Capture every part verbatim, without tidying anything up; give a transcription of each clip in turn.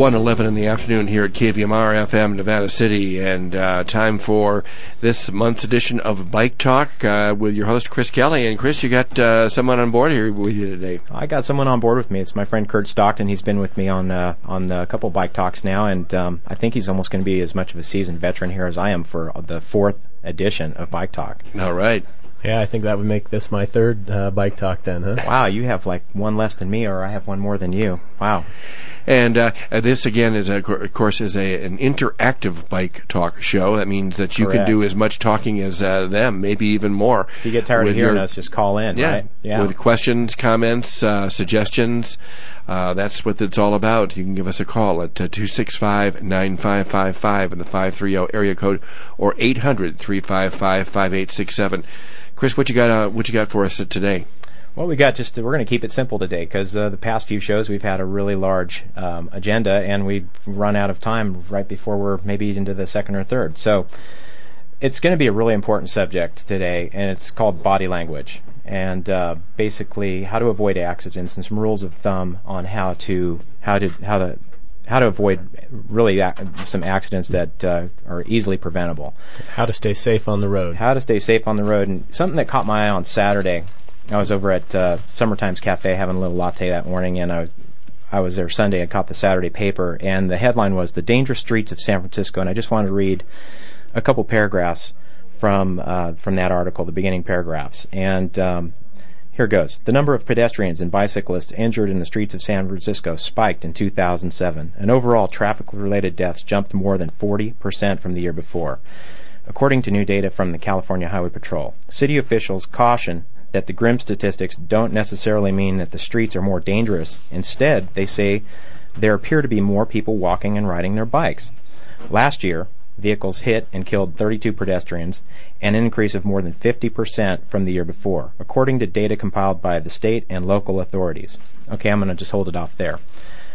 one eleven in the afternoon here at K V M R F M, Nevada City, and uh, time for this month's edition of Bike Talk uh, with your host, Chris Kelly. And Chris, you got uh, someone on board here with you today. I got someone on board with me. It's my friend Kurt Stockton. He's been with me on uh, on a couple Bike Talks now, and um, I think he's almost going to be as much of a seasoned veteran here as I am for the fourth edition of Bike Talk. All right. Yeah, I think that would make this my third uh, Bike Talk then, huh? Wow, you have like one less than me, or I have one more than you. Wow. And uh, this, again, is a, of course, is a, an interactive Bike Talk show. That means that you Correct. can do as much talking as uh, them, maybe even more. If you get tired of hearing your, us, just call in, yeah, right? Yeah. With questions, comments, uh, suggestions. Uh, that's what it's all about. You can give us a call at uh, two six five, nine five five five in the five three zero area code, or eight hundred, three five five, five eight six seven. Chris, what you got? Uh, what you got for us today? Well, we got just we're going to keep it simple today because uh, the past few shows we've had a really large um, agenda, and we run out of time right before we're maybe into the second or third. So it's going to be a really important subject today, and it's called body language, and uh, basically how to avoid accidents and some rules of thumb on how to how to how to how to avoid really ac- some accidents that uh, are easily preventable. How to stay safe on the road. How to stay safe on the road. And something that caught my eye on Saturday, I was over at uh, Summertime's Cafe having a little latte that morning, and I was I was there Sunday. I caught the Saturday paper, and the headline was "The Dangerous Streets of San Francisco." And I just wanted to read a couple paragraphs from uh, from that article, the beginning paragraphs. And um, here goes. The number of pedestrians and bicyclists injured in the streets of San Francisco spiked in two thousand seven, and overall traffic-related deaths jumped more than forty percent from the year before, according to new data from the California Highway Patrol. City officials caution that the grim statistics don't necessarily mean that the streets are more dangerous. Instead, they say there appear to be more people walking and riding their bikes. Last year, vehicles hit and killed thirty-two pedestrians, an increase of more than fifty percent from the year before, according to data compiled by the state and local authorities. Okay, I'm going to just hold it off there.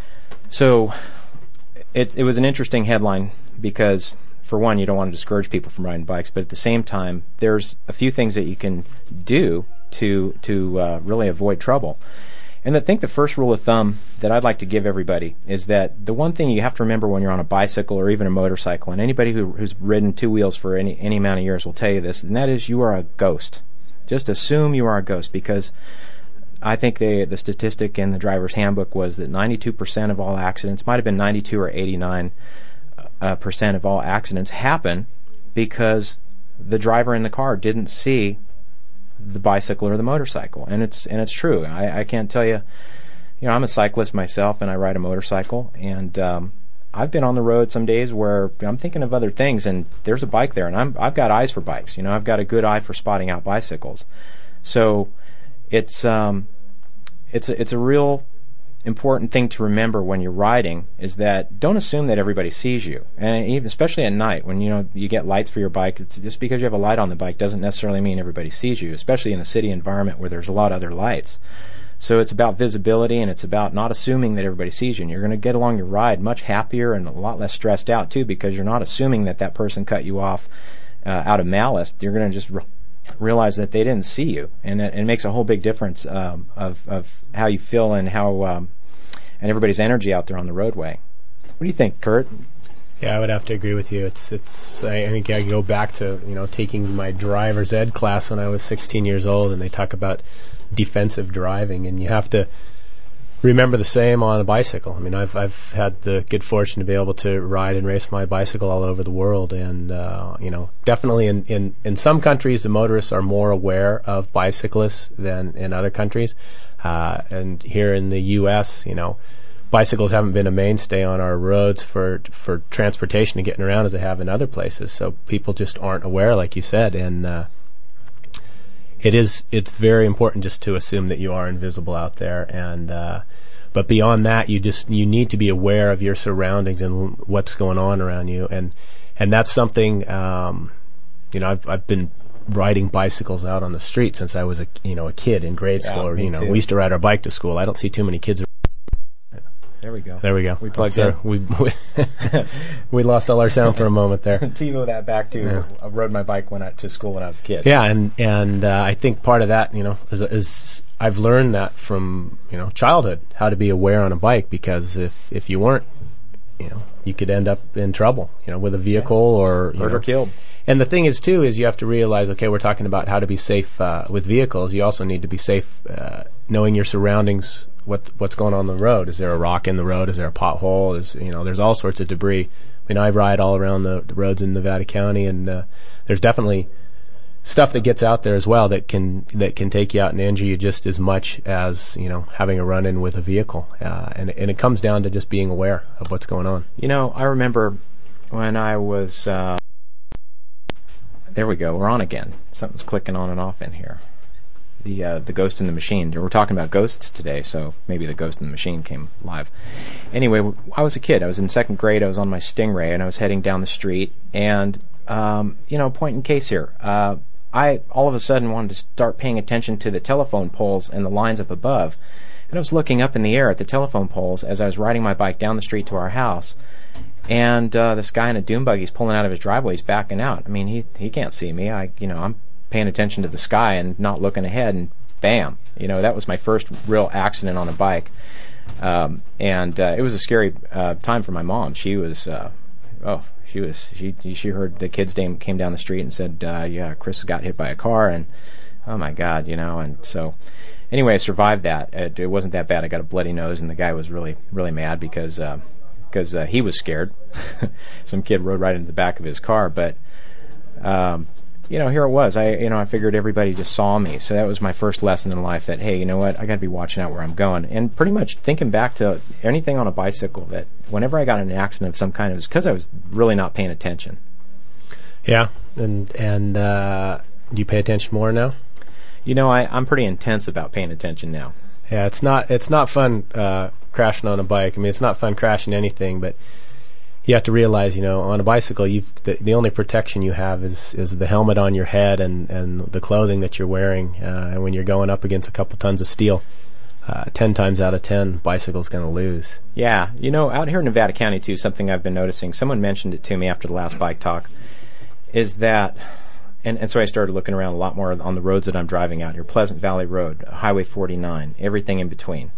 So it, it was an interesting headline because, for one, you don't want to discourage people from riding bikes, but at the same time, there's a few things that you can do to to uh, really avoid trouble. And I think the first rule of thumb that I'd like to give everybody is that the one thing you have to remember when you're on a bicycle or even a motorcycle, and anybody who, who's ridden two wheels for any, any amount of years will tell you this, and that is you are a ghost. Just assume you are a ghost, because I think the, the statistic in the driver's handbook was that ninety-two percent of all accidents, might have been ninety-two or eighty-nine uh, percent of all accidents happen because the driver in the car didn't see the bicycle or the motorcycle. And it's and it's true. I, I can't tell you, you know, I'm a cyclist myself, and I ride a motorcycle, and um, I've been on the road some days where I'm thinking of other things, and there's a bike there, and I'm, I've got eyes for bikes. You know, I've got a good eye for spotting out bicycles. So it's um, it's a, it's a real important thing to remember when you're riding, is that don't assume that everybody sees you, and even, especially at night when you know you get lights for your bike. It's just because you have a light on the bike doesn't necessarily mean everybody sees you, especially in a city environment where there's a lot of other lights. So it's about visibility, and it's about not assuming that everybody sees you, and you're going to get along your ride much happier and a lot less stressed out too, because you're not assuming that that person cut you off uh, out of malice. You're going to just re- realize that they didn't see you, and it, it makes a whole big difference um, of of how you feel and how um, and everybody's energy out there on the roadway. What do you think, Kurt? Yeah, I would have to agree with you. It's it's. I think I go back to you know taking my driver's ed class when I was sixteen years old, and they talk about defensive driving, and you have to remember the same on a bicycle. I mean, I've I've had the good fortune to be able to ride and race my bicycle all over the world, and uh, you know, definitely in, in, in some countries the motorists are more aware of bicyclists than in other countries. Uh, and here in the U S, you know, bicycles haven't been a mainstay on our roads for for transportation and getting around as they have in other places. So people just aren't aware, like you said, and uh, it is it's very important just to assume that you are invisible out there. And uh, but beyond that, you just you need to be aware of your surroundings and what's going on around you, and and that's something um, you know I've I've been riding bicycles out on the street since I was a you know a kid in grade Yeah, school. Or, me you know, too. we used to ride our bike to school. I don't see too many kids. There we go. There we go. We plugged So we we, we lost all our sound for a moment there. TiVo that back to Yeah. I rode my bike when I to school when I was a kid. Yeah, and and uh, I think part of that, you know, is, is I've learned that from you know childhood, how to be aware on a bike, because if if you weren't you know, you could end up in trouble, you know, with a vehicle or you hurt know. or killed. And the thing is, too, is you have to realize, okay, we're talking about how to be safe uh, with vehicles. You also need to be safe uh, knowing your surroundings, what what's going on the road. Is there a rock in the road? Is there a pothole? Is you know, there's all sorts of debris. I mean, I ride all around the, the roads in Nevada County, and uh, there's definitely stuff that gets out there as well that can that can take you out and injure you just as much as you know having a run-in with a vehicle. Uh, and and it comes down to just being aware of what's going on. You know, I remember when I was. Uh, there we go. We're on again. Something's clicking on and off in here. The uh, the Ghost in the Machine. We're talking about ghosts today, so maybe the Ghost in the Machine came live. Anyway, I was a kid. I was in second grade. I was on my Stingray, and I was heading down the street. And um, you know, point in case here. Uh, I all of a sudden wanted to start paying attention to the telephone poles and the lines up above. And I was looking up in the air at the telephone poles as I was riding my bike down the street to our house. And uh, this guy in a dune buggy's pulling out of his driveway. He's backing out. I mean, he he can't see me. I you know I'm paying attention to the sky and not looking ahead. And bam, you know that was my first real accident on a bike. Um, and uh, it was a scary uh, time for my mom. She was uh, oh she was she she heard the kids came came down the street and said uh, yeah Chris got hit by a car and oh my God, you know. And so anyway, I survived that. It, it wasn't that bad. I got a bloody nose and the guy was really really mad because. Uh, because uh, he was scared. Some kid rode right into the back of his car, but um, you know, here it was. I you know I figured everybody just saw me, so that was my first lesson in life. That hey, you know what, I got to be watching out where I'm going. And pretty much thinking back to anything on a bicycle, that whenever I got in an accident of some kind, it was because I was really not paying attention. Yeah, and and uh, do you pay attention more now? You know, I, I'm pretty intense about paying attention now. Yeah, it's not it's not fun uh, crashing on a bike. I mean, it's not fun crashing anything, but you have to realize, you know, on a bicycle, you've the, the only protection you have is is the helmet on your head and and the clothing that you're wearing. Uh, and when you're going up against a couple tons of steel, uh, ten times out of ten, bicycle's going to lose. Yeah, you know, out here in Nevada County too, something I've been noticing. Someone mentioned it to me after the last bike talk, is that. And, and so I started looking around a lot more on the roads that I'm driving out here. Pleasant Valley Road, Highway forty-nine, everything in between.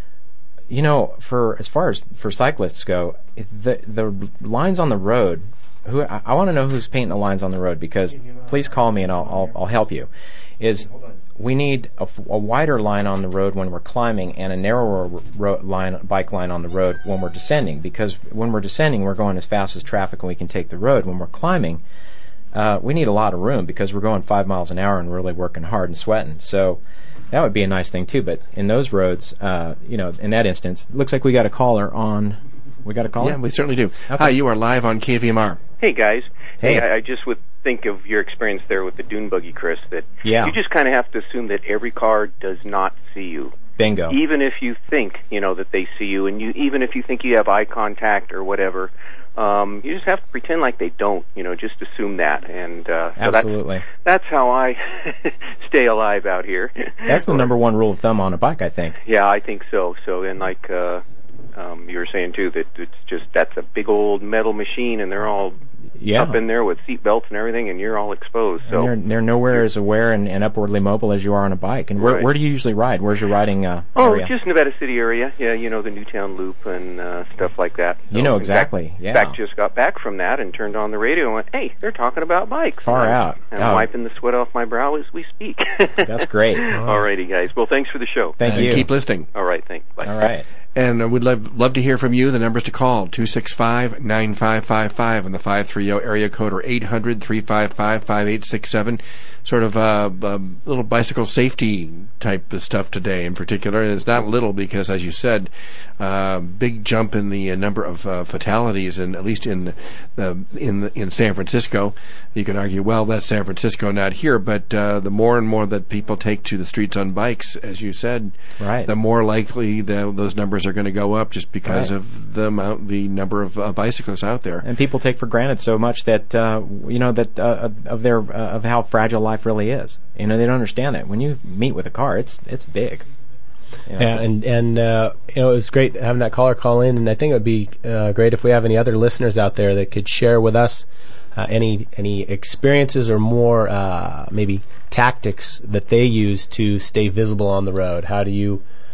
You know, for as far as for cyclists go, the the lines on the road. Who I, I want to know who's painting the lines on the road, because please call me and I'll I'll, I'll help you. Is we need a, a wider line on the road when we're climbing and a narrower ro- line bike line on the road when we're descending. Because when we're descending, we're going as fast as traffic and we can take the road. When we're climbing. Uh, we need a lot of room because we're going five miles an hour and really working hard and sweating. So that would be a nice thing too. But in those roads, uh, you know, in that instance, looks like we got a caller on. We got a caller? Yeah, we certainly do. Okay. Hi, you are live on K V M R. Hey guys. Hey, hey I, I just would think of your experience there with the dune buggy, Chris. That yeah. you just kind of have to assume that every car does not see you. Bingo. Even if you think, you know, that they see you, and you even if you think you have eye contact or whatever. Um, you just have to pretend like they don't, you know, just assume that. And uh, so absolutely. That's, that's how I stay alive out here. That's the number one rule of thumb on a bike, I think. Yeah, I think so. So, and like uh, um, you were saying, too, that it's just, that's a big old metal machine, and they're all yeah. up in there with seat belts and everything, and you're all exposed. So and they're, they're nowhere as aware and, and upwardly mobile as you are on a bike. And where, right. where do you usually ride? Where's your riding uh, oh, area? just Nevada City area. Yeah, you know, the Newtown Loop and uh, stuff like that. You so know exactly, in fact, yeah. In fact, just got back from that and turned on the radio and went, hey, they're talking about bikes. Far and out. I'm, I'm oh. wiping the sweat off my brow as we speak. That's great. All righty, guys. Well, thanks for the show. Thank and you. Keep listening. All right, thanks. Bye. All right. And uh, we'd love, love to hear from you. The numbers to call, two six five, nine five five five and the five three zero area code, or eight hundred, three five five, five eight six seven. Sort of a uh, uh, little bicycle safety type of stuff today in particular. And it's not little because, as you said, uh, big jump in the uh, number of uh, fatalities, and at least in uh, in in San Francisco. You can argue, well, that's San Francisco, not here. But uh, the more and more that people take to the streets on bikes, as you said, right. the more likely the, those numbers are going to go up, just because right. of the amount, the number of uh, bicyclists out there. And people take for granted so much that uh, you know that uh, of their uh, of how fragile life really is. You know, they don't understand that. When you meet with a car, it's it's big. You know, yeah, so. and and uh, you know, it was great having that caller call in, and I think it would be uh, great if we have any other listeners out there that could share with us uh, any any experiences or more uh, maybe tactics that they use to stay visible on the road. How do you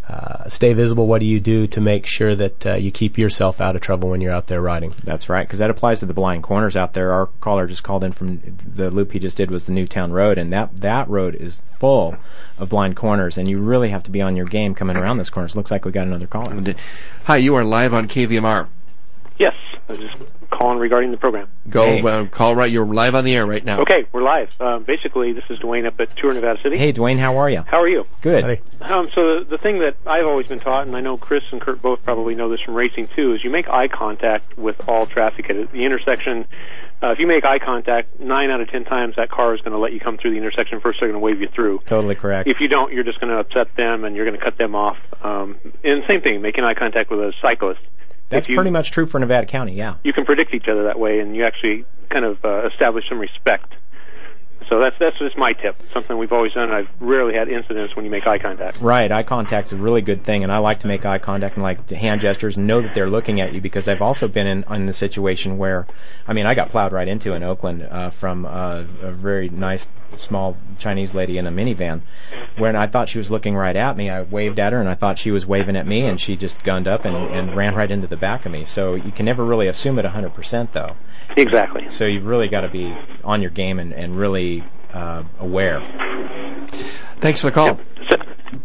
uh, stay visible? What do you do to make sure that uh, you keep yourself out of trouble when you're out there riding? That's right, because that applies to the blind corners out there. Our caller just called in from the loop he just did was the Newtown Road, and that that road is full of blind corners, and you really have to be on your game coming around those corners. Looks like we got another caller. Hi, you are live on K V M R. Yes, I was just calling regarding the program. Go, Hey. uh, call right. You're live on the air right now. Okay, we're live. Um, basically, this is Dwayne up at Tour Nevada City. Hey, Dwayne, how are you? How are you? Good. Hey. Um, so the, the thing that I've always been taught, and I know Chris and Kurt both probably know this from racing too, is you make eye contact with all traffic at the intersection. Uh, if you make eye contact, nine out of ten times that car is going to let you come through the intersection first. They're going to wave you through. Totally correct. If you don't, you're just going to upset them, and you're going to cut them off. Um, and same thing, making eye contact with a cyclist. That's you, pretty much true for Nevada County, yeah. You can predict each other that way, and you actually kind of uh, establish some respect. So that's that's just my tip. Something we've always done. I've rarely had incidents when you make eye contact. Right, eye contact's a really good thing, and I like to make eye contact and like to hand gestures and know that they're looking at you, because I've also been in, in the situation where, I mean, I got plowed right into in Oakland uh, from uh, a very nice small Chinese lady in a minivan. When I thought she was looking right at me, I waved at her, and I thought she was waving at me, and she just gunned up and, and ran right into the back of me. So you can never really assume it one hundred percent, though. Exactly. So you've really got to be on your game and, and really uh, aware. Thanks for the call. Yep.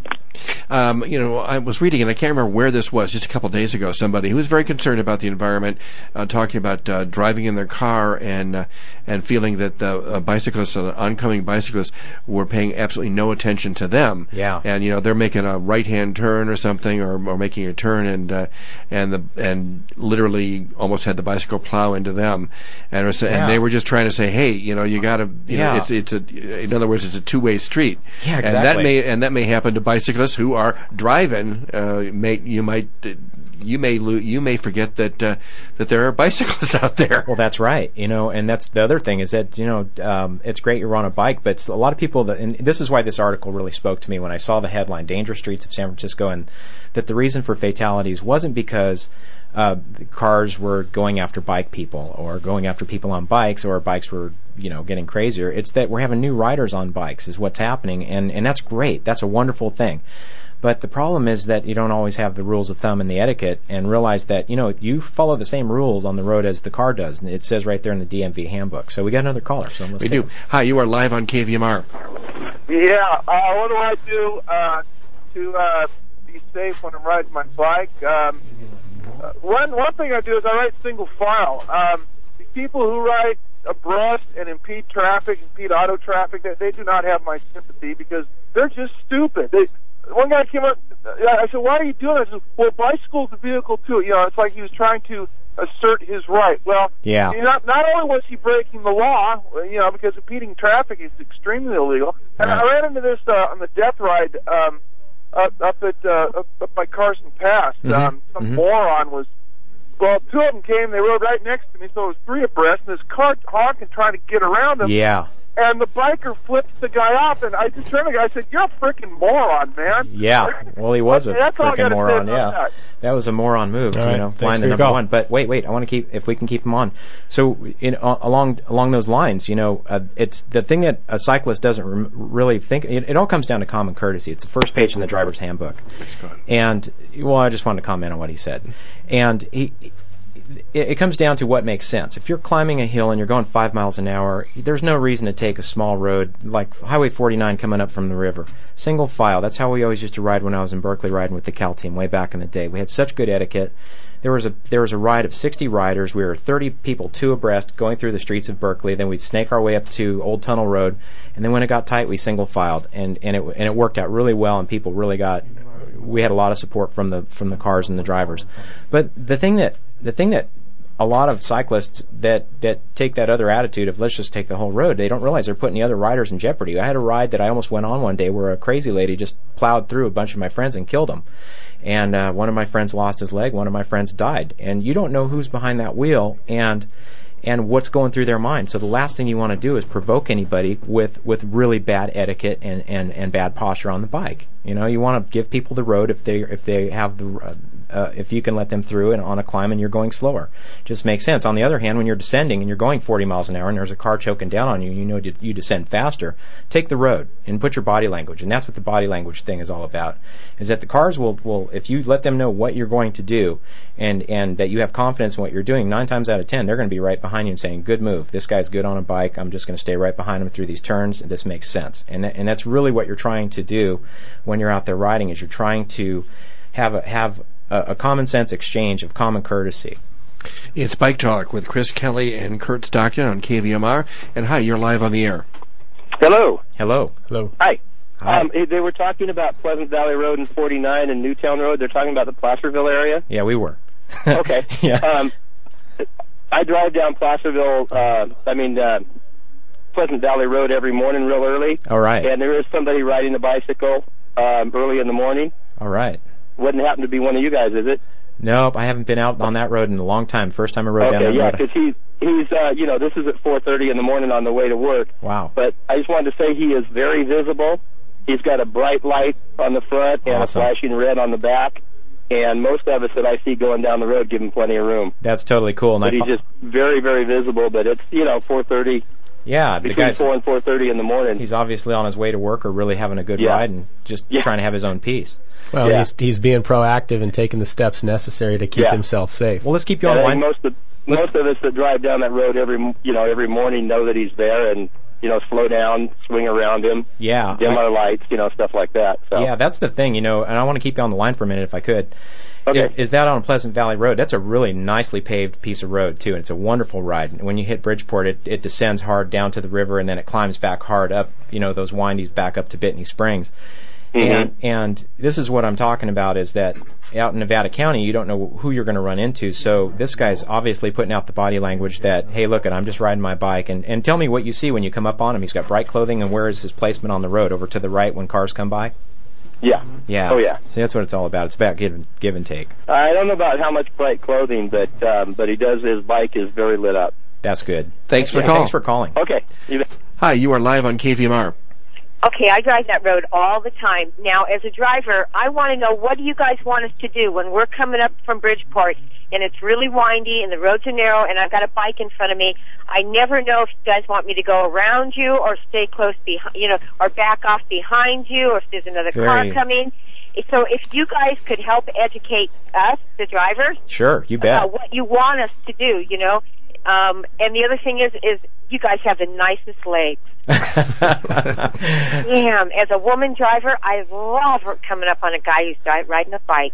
Um, you know, I was reading, and I can't remember where this was, just a couple of days ago, somebody who was very concerned about the environment, uh, talking about uh, driving in their car and uh, and feeling that the uh, bicyclists, uh, oncoming bicyclists, were paying absolutely no attention to them. Yeah. And, you know, they're making a right-hand turn or something, or, or making a turn, and uh, and the and literally almost had the bicycle plow into them. And, was, Yeah. and they were just trying to say, hey, you know, you got to, you Yeah. know, it's it's a, in other words, it's a two-way street. Yeah, And that exactly. may and that may happen to bicyclists who are driving. Uh, may you might uh, you may lo- you may forget that uh, that there are bicyclists out there. Well, that's right. You know, and that's the other thing is that, you know, um, it's great you're on a bike, but a lot of people that, and this is why this article really spoke to me when I saw the headline, Dangerous Streets of San Francisco, and that the reason for fatalities wasn't because uh, the cars were going after bike people or going after people on bikes, or bikes were, you know, getting crazier. It's that we're having new riders on bikes is what's happening, and, and that's great. That's a wonderful thing. But the problem is that you don't always have the rules of thumb and the etiquette, and realize that, you know, you follow the same rules on the road as the car does. And it says right there in the D M V handbook. So we got another caller. So let's We take do. it. Hi, you are live on K V M R. Yeah, uh, what do I do uh, to uh, be safe when I'm riding my bike? Um, uh, one one thing I do is I ride single file. Um, the people who ride abreast and impede traffic, impede auto traffic, they, they do not have my sympathy, because they're just stupid. They, one guy came up, I said, why are you doing this? I said, well, bicycle's a vehicle too. You know, it's like he was trying to assert his right. Well, Yeah. you know, not only was he breaking the law, you know, because impeding traffic is extremely illegal, and Right. I ran into this uh, on the death ride um, up, up at uh, up, up by Carson Pass. Mhm. Um, some Mhm. moron was, well, two of them came, they rode right next to me, so it was three abreast, and this car honking trying to get around them. Yeah. And the biker flips the guy off, and I just turned to the guy and said, "You're a freaking moron, man." Yeah. Well, he was a That's all I freaking gotta say moron. about Yeah. that. That was a moron move, All you right. know, Thanks flying for the your number call. one. But wait, wait, I want to keep, if we can keep him on. So, in, uh, along along those lines, you know, uh, it's the thing that a cyclist doesn't rem- really think. It, it all comes down to common courtesy. It's the first page in the driver's handbook. And well, I just wanted to comment on what he said. And he. It, it comes down to what makes sense. If you're climbing a hill and you're going five miles an hour, there's no reason to take a small road like Highway forty-nine coming up from the river. Single file. That's how we always used to ride when I was in Berkeley riding with the Cal team way back in the day. We had such good etiquette. There was a there was a ride of sixty riders. We were thirty people, two abreast, going through the streets of Berkeley. Then we'd snake our way up to Old Tunnel Road, and then when it got tight, we single filed, and and it and it worked out really well, and people really got. We had a lot of support from the from the cars and the drivers. But the thing that the thing that a lot of cyclists that, that take that other attitude of let's just take the whole road, they don't realize they're putting the other riders in jeopardy. I had a ride that I almost went on one day where a crazy lady just plowed through a bunch of my friends and killed them. And uh, one of my friends lost his leg, one of my friends died. And you don't know who's behind that wheel and and what's going through their mind. So the last thing you want to do is provoke anybody with, with really bad etiquette and, and, and bad posture on the bike. You know, you want to give people the road if they if they have the uh, uh, if you can let them through and on a climb and you're going slower. Just makes sense. On the other hand, when you're descending and you're going forty miles an hour and there's a car choking down on you, you know you descend faster, take the road and put your body language. And that's what the body language thing is all about, is that the cars will, will if you let them know what you're going to do and, and that you have confidence in what you're doing, nine times out of ten, they're going to be right behind you and saying, good move. This guy's good on a bike. I'm just going to stay right behind him through these turns, and this makes sense. And that, and that's really what you're trying to do when you're out there riding, is you're trying to have a, have a, a common sense exchange of common courtesy. It's Bike Talk with Chris Kelly and Kurt Stockton on K V M R. And hi, you're live on the air. Hello. Hello. Hello. Hi. Hi. Um, they were talking about Pleasant Valley Road and forty-nine and Newtown Road. They're talking about the Placerville area? Yeah, we were. Okay. yeah. Um, I drive down Placerville, uh, I mean, uh, Pleasant Valley Road every morning real early. All right. And there is somebody riding a bicycle um, early in the morning. All right. Wouldn't happen to be one of you guys, is it? Nope, I haven't been out on that road in a long time. First time I rode down Okay, that yeah, road. because he's, he's uh, you know, this is at four thirty in the morning on the way to work. Wow. But I just wanted to say he is very visible. He's got a bright light on the front and Awesome. a flashing red on the back. And most of us that I see going down the road give him plenty of room. That's totally cool. And But I he's fo- just very, very visible. But it's, you know, four thirty, yeah, the between guy's, four and four thirty in the morning. he's obviously on his way to work or really having a good Yeah. ride and just Yeah. trying to have his own peace. Well, Yeah. he's he's being proactive and taking the steps necessary to keep Yeah. himself safe. Well, let's keep you And on I line. think most of most of us that drive down that road every, you know, every morning know that he's there, and you know, slow down, swing around him, Yeah. dim I- our lights, you know, stuff like that. So. Yeah, that's the thing, you know, and I want to keep you on the line for a minute if I could. Okay. Is, is that on Pleasant Valley Road? That's a really nicely paved piece of road, too, and it's a wonderful ride. And when you hit Bridgeport, it, it descends hard down to the river, and then it climbs back hard up, you know, those windies back up to Bittany Springs. Mm-hmm. And, and this is what I'm talking about, is that out in Nevada County, you don't know who you're going to run into. So this guy's obviously putting out the body language that, hey, look, I'm just riding my bike. And, and tell me what you see when you come up on him. He's got bright clothing, and where is his placement on the road? Over to the right when cars come by? Yeah. Yeah. Oh, yeah. See, that's what it's all about. It's about give and, give and take. I don't know about how much bright clothing, but um, but he does. His bike is very lit up. That's good. Thanks for Yeah, calling. Thanks for calling. Okay. You bet. Hi, you are live on K V M R. Okay, I drive that road all the time. Now, as a driver, I want to know, what do you guys want us to do when we're coming up from Bridgeport and it's really windy and the roads are narrow and I've got a bike in front of me? I never know if you guys want me to go around you or stay close behind, you know, or back off behind you, or if there's another Very- car coming. So if you guys could help educate us, the drivers, Sure, you bet. about what you want us to do, you know. Um, and the other thing is, is you guys have the nicest legs. Damn, as a woman driver, I love coming up on a guy who's di- riding a bike.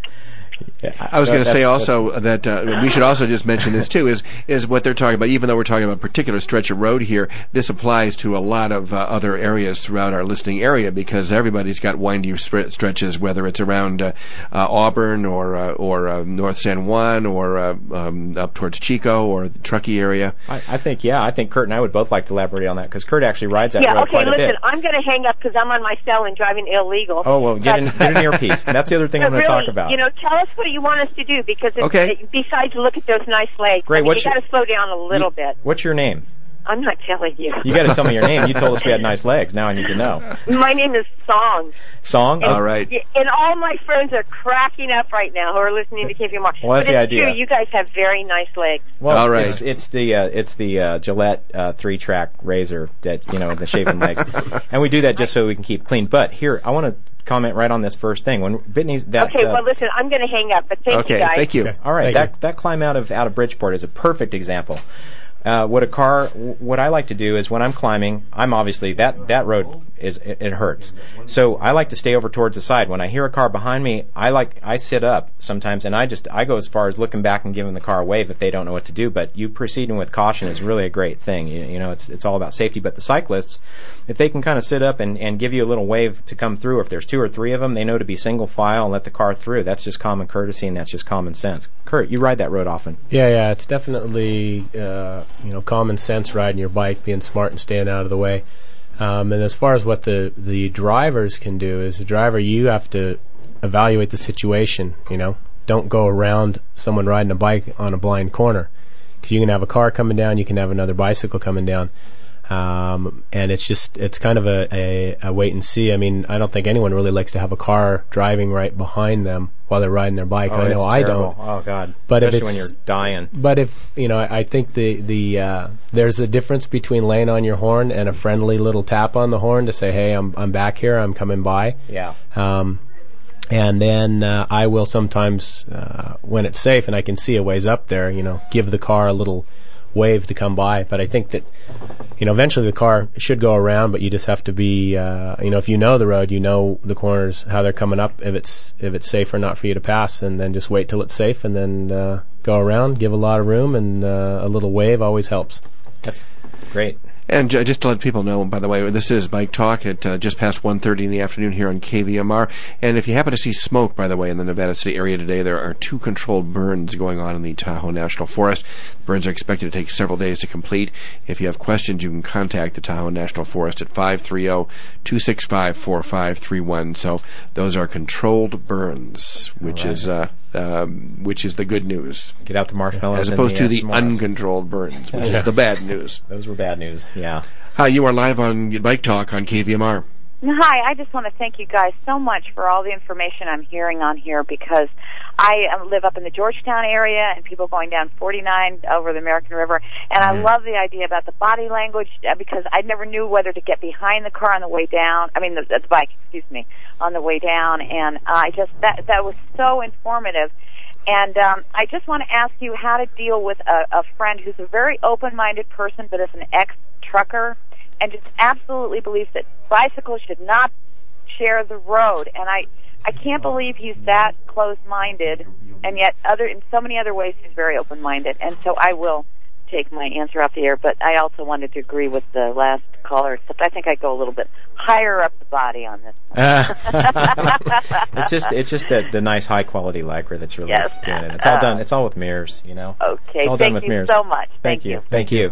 I was going to That's- say that's- also that uh, we should also just mention this too, is is what they're talking about. Even though we're talking about a particular stretch of road here, this applies to a lot of uh, other areas throughout our listening area, because everybody's got windy sp- stretches, whether it's around uh, uh, Auburn or uh, or uh, North San Juan or uh, um, up towards Chico or the Truckee area. I, I think, yeah, I think Kurt and I would both like to elaborate on that, because Kurt actually rides that Yeah, road okay, quite a listen, bit. I'm going to hang up because I'm on my cell and driving illegal. Oh, well, get, But- an, get an earpiece. That's the other thing But I'm going to really, talk about. You know, tell us what you want us to do, because it's, Okay. it, besides look at those nice legs, Great, I mean, what's you your- got to slow down a little bit. What's your name? I'm not telling you. You got to tell me your name. You told us we had nice legs. Now I need to know. My name is Song. Song? All right. And all my friends are cracking up right now who are listening to K V M R. Well, that's but the it's idea. true, you guys have very nice legs. Well, All right. It's, it's the uh, it's the uh, Gillette uh, three-track razor that, you know, the shaving legs, and we do that just so we can keep clean. But here, I want to comment right on this first thing. When Brittany's that. Okay, uh, well, listen, I'm going to hang up, but thank Okay, you, guys. thank you. Okay. All right, Thank that that climb out of out of Bridgeport is a perfect example. Uh, what a car, what I like to do is when I'm climbing, I'm obviously that that road is it, it hurts. So I like to stay over towards the side. When I hear a car behind me, I like I sit up sometimes, and I just I go as far as looking back and giving the car a wave if they don't know what to do. But you proceeding with caution is really a great thing. You, you know, it's it's all about safety. But the cyclists, if they can kind of sit up and, and give you a little wave to come through, if there's two or three of them, they know to be single file and let the car through. That's just common courtesy, and that's just common sense. Kurt, you ride that road often. Yeah, yeah, it's definitely uh, you know common sense riding your bike, being smart and staying out of the way. Um, and as far as what the the drivers can do, as a driver, you have to evaluate the situation. You know, don't go around someone riding a bike on a blind corner, because you can have a car coming down, you can have another bicycle coming down. Um, and it's just, it's kind of a, a, a wait and see. I mean, I don't think anyone really likes to have a car driving right behind them while they're riding their bike. Oh, I know it's I terrible. don't. Oh God! But especially if it's, when you're dying. But if you know, I, I think the the uh, there's a difference between laying on your horn and a friendly little tap on the horn to say, "Hey, I'm I'm back here. I'm coming by." Yeah. Um, and then uh, I will sometimes, uh, when it's safe and I can see a ways up there, you know, give the car a little wave to come by. But I think that, you know, eventually the car should go around, but you just have to be, uh, you know, if you know the road, you know the corners, how they're coming up, if it's if it's safe or not for you to pass, and then just wait till it's safe, and then uh, go around, give a lot of room, and uh, a little wave always helps. That's great. And uh, just to let people know, by the way, this is Bike Talk at uh, just past one thirty in the afternoon here on K V M R. And if you happen to see smoke, by the way, in the Nevada City area today, there are two controlled burns going on in the Tahoe National Forest. Burns are expected to take several days to complete. If you have questions, you can contact the Tahoe National Forest at five three zero, two six five, four five three one. So those are controlled burns, which right. is uh, um, which is the good news. Get out the marshmallows. As opposed and the, to the uh, uncontrolled burns, which is the bad news. Those were bad news. Yeah. Hi, you are live on Bike Talk on K V M R. Hi, I just want to thank you guys so much for all the information I'm hearing on here, because I um, live up in the Georgetown area and people going down forty-nine over the American River, and I love the idea about the body language, uh, because I never knew whether to get behind the car on the way down, I mean the, the bike, excuse me, on the way down, and I just, that, that was so informative. And um, I just want to ask you how to deal with a, a friend who's a very open-minded person, but is an ex-trucker, and just absolutely believes that bicycles should not share the road. And I, I can't believe he's that close-minded, and yet other in so many other ways he's very open-minded. And so I will take my answer off the air, but I also wanted to agree with the last caller, except I think I go a little bit higher up the body on this one. it's just it's just the, the nice high-quality Lycra that's really yes. doing it. It's all uh, done. It's all with mirrors, you know. Okay, it's all thank done with you mirrors. so much. Thank, Thank you. you. Thank you.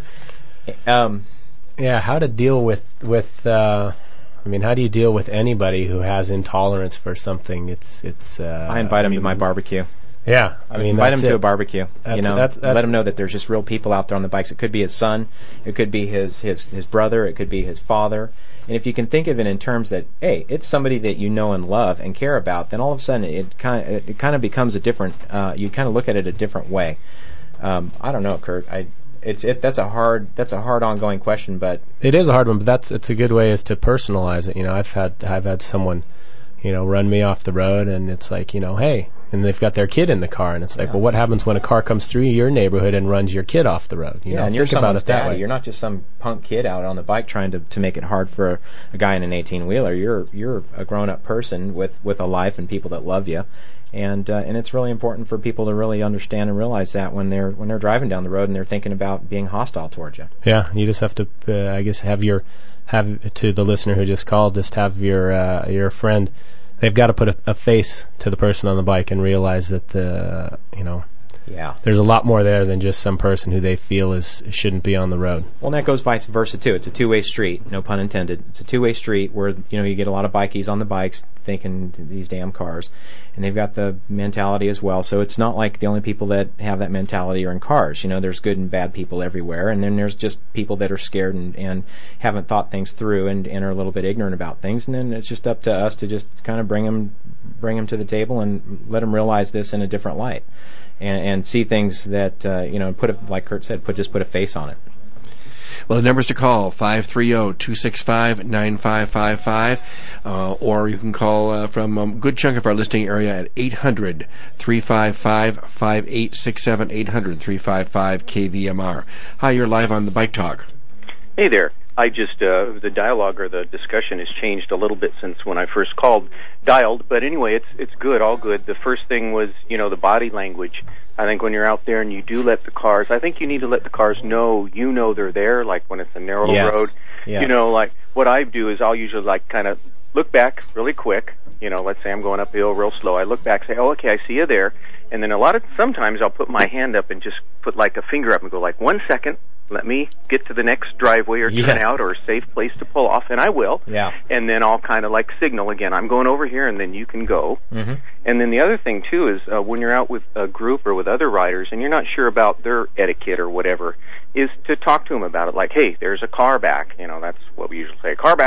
Um, Yeah, how to deal with with uh I mean, how do you deal with anybody who has intolerance for something? It's it's uh I invite I them mean, to my barbecue. Yeah, I, I mean, invite that's him to it. a barbecue. That's, you know, that's, that's, let him know that there's just real people out there on the bikes. It could be his son, it could be his his his brother, it could be his father. And if you can think of it in terms that, hey, it's somebody that you know and love and care about, then all of a sudden it kind of it kind of becomes a different. Uh, you kind of look at it a different way. Um, I don't know, Kurt. I it's it that's a hard that's a hard ongoing question, but it is a hard one. But that's it's a good way is to personalize it. You know, I've had I've had someone, you know, run me off the road, and it's like, you know, hey. And they've got their kid in the car, and it's like, yeah. well, what happens when a car comes through your neighborhood and runs your kid off the road? You yeah, know, and you're think about someone's it that daddy. way. You're not just some punk kid out on the bike trying to, to make it hard for a, a guy in an eighteen-wheeler. You're you're a grown-up person with, with a life and people that love you, and uh, and it's really important for people to really understand and realize that when they're when they're driving down the road and they're thinking about being hostile towards you. Yeah, you just have to, uh, I guess, have your have to the listener who just called, just have your uh, your friend. They've got to put a, a face to the person on the bike and realize that the you know yeah there's a lot more there than just some person who they feel is shouldn't be on the road. Well, and that goes vice versa too. It's a two-way street, no pun intended. It's a two-way street where you know you get a lot of bikies on the bikes thinking these damn cars, and they've got the mentality as well. So it's not like the only people that have that mentality are in cars. You know, there's good and bad people everywhere, and then there's just people that are scared and, and haven't thought things through and, and are a little bit ignorant about things. And then it's just up to us to just kind of bring them bring them to the table and let them realize this in a different light, and, and see things that uh, you know, put a, like Kurt said, put just put a face on it. Well, the numbers to call, five three zero, two six five, nine five five five, uh, or you can call uh, from a good chunk of our listening area at eight hundred, three five five, five eight six seven, eight hundred, three five five, K V M R. Hi, you're live on the Bike Talk. Hey there. I just, uh, the dialogue or the discussion has changed a little bit since when I first called, dialed, but anyway, it's it's good, all good. The first thing was, you know, the body language. I think when you're out there and you do let the cars, I think you need to let the cars know you know they're there, like when it's a narrow yes. road. Yes. You know, like what I do is I'll usually like kind of look back really quick. You know, let's say I'm going uphill real slow. I look back, say, oh, okay, I see you there. And then a lot of, sometimes I'll put my hand up and just put like a finger up and go like, one second, let me get to the next driveway or turn yes. out or a safe place to pull off, and I will. Yeah. And then I'll kind of like signal again, I'm going over here, and then you can go. Mm-hmm. And then the other thing, too, is uh, when you're out with a group or with other riders and you're not sure about their etiquette or whatever, is to talk to them about it. Like, hey, there's a car back. You know, that's what we usually say, car back.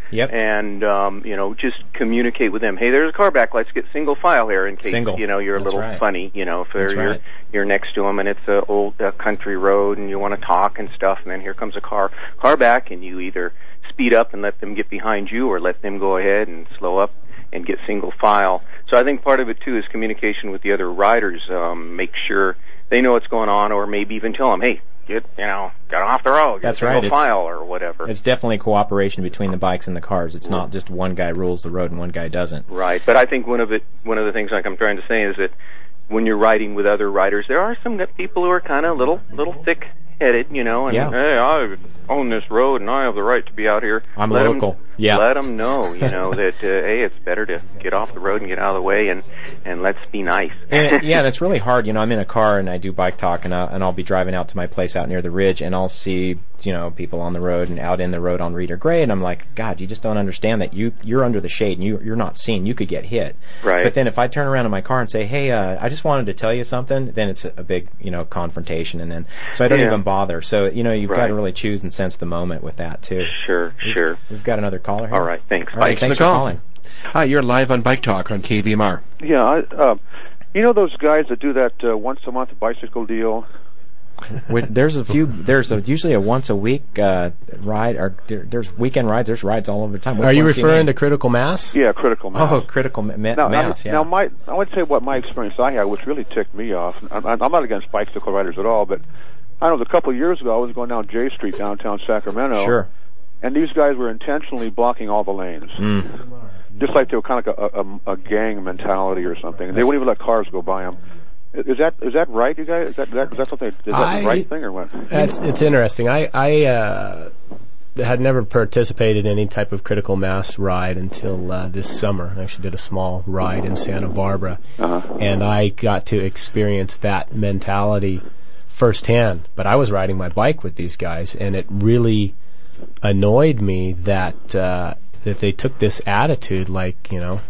Yep. And um, you know, just communicate with them. Hey, there's a car back. Let's get single file here in case Single. you know you're a That's little right. funny. You know, if That's you're right. you're next to them and it's a old uh, country road and you want to talk and stuff, and then here comes a car car back, and you either speed up and let them get behind you, or let them go ahead and slow up and get single file. So I think part of it too is communication with the other riders. Um, make sure they know what's going on, or maybe even tell them, hey, get you know, get off the road, get That's single right. file or whatever. It's definitely cooperation between the bikes and the cars. It's not just one guy rules the road and one guy doesn't. Right, but I think one of it, one of the things like I'm trying to say is that when you're riding with other riders, there are some people who are kind of little, little thick-headed, you know, and Yeah. hey, I own this road and I have the right to be out here. I'm let local. Them, Yeah. Let them know, you know, that uh, hey, it's better to get off the road and get out of the way, and and let's be nice. And, yeah, and it's really hard. You know, I'm in a car and I do bike talk, and, I, and I'll be driving out to my place out near the Ridge, and I'll see, you know, people on the road and out in the road on Reeder Gray, and I'm like, God, you just don't understand that you you're under the shade and you you're not seen. You could get hit. Right. But then if I turn around in my car and say, hey, uh, I just wanted to tell you something, then it's a, a big, you know, confrontation, and then so I don't Yeah. even bother. So you know, you've got Right. to really choose and sense the moment with that too. Sure, sure. We've got another caller here. All right, thanks. All right, Thanks thanks for for the call. calling. Hi, you're live on Bike Talk on K V M R. Yeah, I, uh, you know those guys that do that uh, once a month bicycle deal? With, there's a few. There's a, usually a once a week uh, ride, or there, there's weekend rides. There's rides all over the time. Which Are you ones do referring mean? to Critical Mass? Yeah, critical mass. Oh, critical ma- ma- now, mass. now, Yeah. now, my I would say what my experience I had, which really ticked me off. I'm, I'm not against bicycle riders at all, but I don't know. A couple of years ago, I was going down J Street downtown Sacramento. Sure. And these guys were intentionally blocking all the lanes. Mm. Just like they were kind of like a, a, a gang mentality or something. And they wouldn't even let cars go by them. Is that is that right, you guys? Is that, is that, is that something? Is that I- the right thing or what? It's it's interesting. I I uh, had never participated in any type of critical mass ride until uh, this summer. I actually did a small ride in Santa Barbara, Uh-huh. and I got to experience that mentality firsthand. But I was riding my bike with these guys, and it really annoyed me that uh, that they took this attitude, like, you know,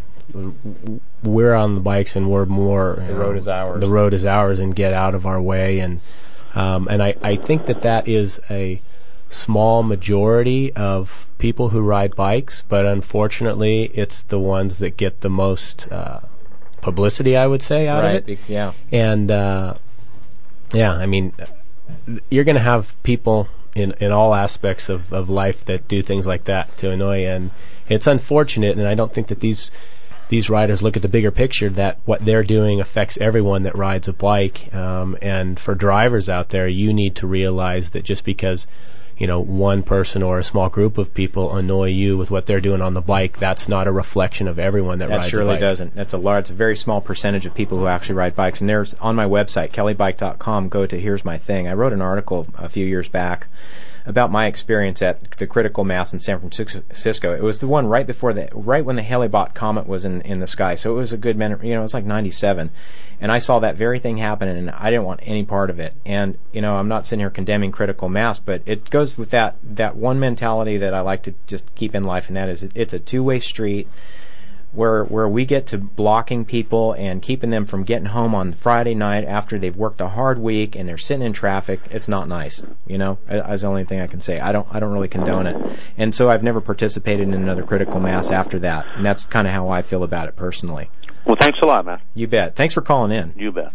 we're on the bikes and we're more, you The know, road is ours. The road is ours, and get out of our way. And um, and I, I think that that is a small majority of people who ride bikes, but unfortunately, it's the ones that get the most uh, publicity, I would say, out Right. of it. Yeah. And uh, yeah, I mean, you're going to have people in in all aspects of, of life that do things like that to annoy you, and it's unfortunate. And I don't think that these these riders look at the bigger picture, that what they're doing affects everyone that rides a bike. Um, and for drivers out there, you need to realize that just because, you know, one person or a small group of people annoy you with what they're doing on the bike, that's not a reflection of everyone that, That rides a surely bike. doesn't. That's a large, it's a very small percentage of people who actually ride bikes. And there's on my website, kelly bike dot com. Go to Here's My Thing. I wrote an article a few years back about my experience at the critical mass in San Francisco. It was the one right before the, right when the Hale-Bopp comet was in in the sky. So it was a good minute. You know, it was like ninety-seven, and I saw that very thing happen, and I didn't want any part of it. And you know, I'm not sitting here condemning critical mass, but it goes with that that one mentality that I like to just keep in life, and that is it's a two-way street. Where where we get to blocking people and keeping them from getting home on Friday night after they've worked a hard week and they're sitting in traffic, it's not nice. You know, that's the only thing I can say. I don't I don't really condone it, and so I've never participated in another critical mass after that, and that's kind of how I feel about it personally. Well, thanks a lot, man. You bet. Thanks for calling in. You bet.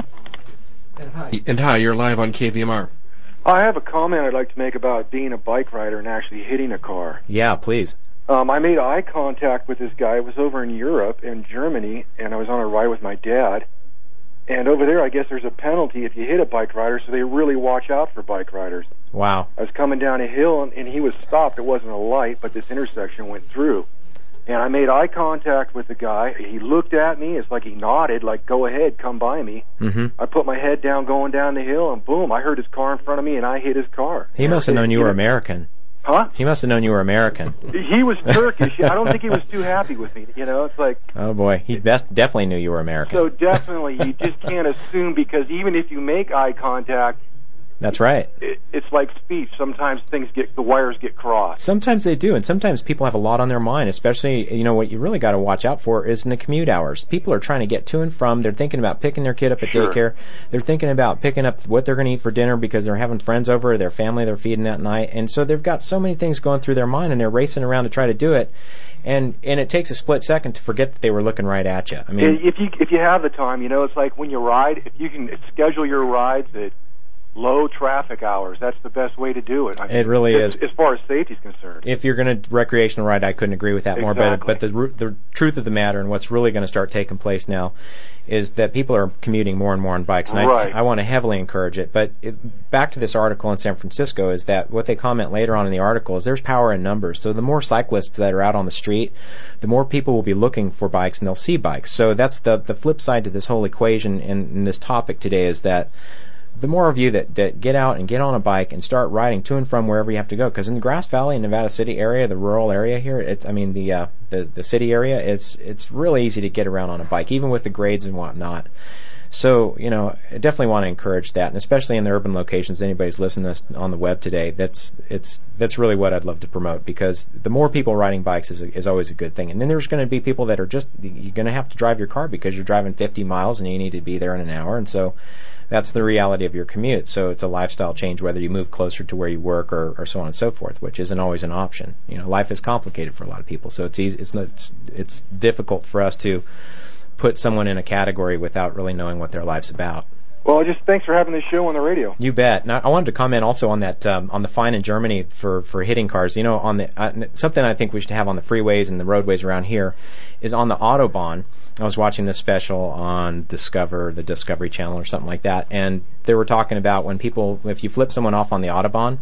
And hi, you're live on K V M R. I have a comment I'd like to make about being a bike rider and actually hitting a car. Yeah, please. Um, I made eye contact with this guy. It was over in Europe, in Germany, and I was on a ride with my dad. And over there, I guess there's a penalty if you hit a bike rider, so they really watch out for bike riders. Wow. I was coming down a hill, and, and he was stopped. It wasn't a light, but this intersection went through. And I made eye contact with the guy. He looked at me. It's like he nodded, like, go ahead, come by me. Mm-hmm. I put my head down going down the hill, and boom, I heard his car in front of me, and I hit his car. He must have known you were American. Huh? He must have known you were American. He was Turkish. I don't think he was too happy with me. You know, it's like, Oh boy, he best, definitely knew you were American. so definitely you just can't assume, because even if you make eye contact, That's right. It, it's like speech. Sometimes things get, the wires get crossed. Sometimes they do, and sometimes people have a lot on their mind, especially, you know, what you really got to watch out for is in the commute hours. People are trying to get to and from. They're thinking about picking their kid up at Sure. daycare. They're thinking about picking up what they're going to eat for dinner because they're having friends over, their family they're feeding that night. And so they've got so many things going through their mind, and they're racing around to try to do it. And and it takes a split second to forget that they were looking right at you. I mean, if you if you have the time, you know, it's like when you ride, if you can schedule your rides at low traffic hours, that's the best way to do it. I mean, it really as, is. As far as safety is concerned. If you're going to recreational ride, I couldn't agree with that more. Exactly. But, but the the truth of the matter and what's really going to start taking place now is that people are commuting more and more on bikes. And Right. I, I want to heavily encourage it. But it, back to this article in San Francisco is that what they comment later on in the article is there's power in numbers. So the more cyclists that are out on the street, the more people will be looking for bikes and they'll see bikes. So that's the the flip side to this whole equation in, in this topic today is that the more of you that, that get out and get on a bike and start riding to and from wherever you have to go, because in the Grass Valley, Nevada City area, the rural area here, it's I mean the uh, the the city area, it's it's really easy to get around on a bike, even with the grades and whatnot. So you know, I definitely want to encourage that, and especially in the urban locations. Anybody's listening to us on the web today, that's it's that's really what I'd love to promote, because the more people riding bikes is is always a good thing. And then there's going to be people that are just you're going to have to drive your car because you're driving fifty miles and you need to be there in an hour, and so. That's the reality of your commute. So it's a lifestyle change, whether you move closer to where you work or, or so on and so forth, which isn't always an option. You know, life is complicated for a lot of people, so it's easy, it's not, it's, it's difficult for us to put someone in a category without really knowing what their life's about. Well, just thanks for having this show on the radio. You bet. Now, I wanted to comment also on that um, on the fine in Germany for, for hitting cars. You know, on the uh, something I think we should have on the freeways and the roadways around here is on the Autobahn. I was watching this special on Discover, the Discovery Channel or something like that, and they were talking about when people, if you flip someone off on the Autobahn,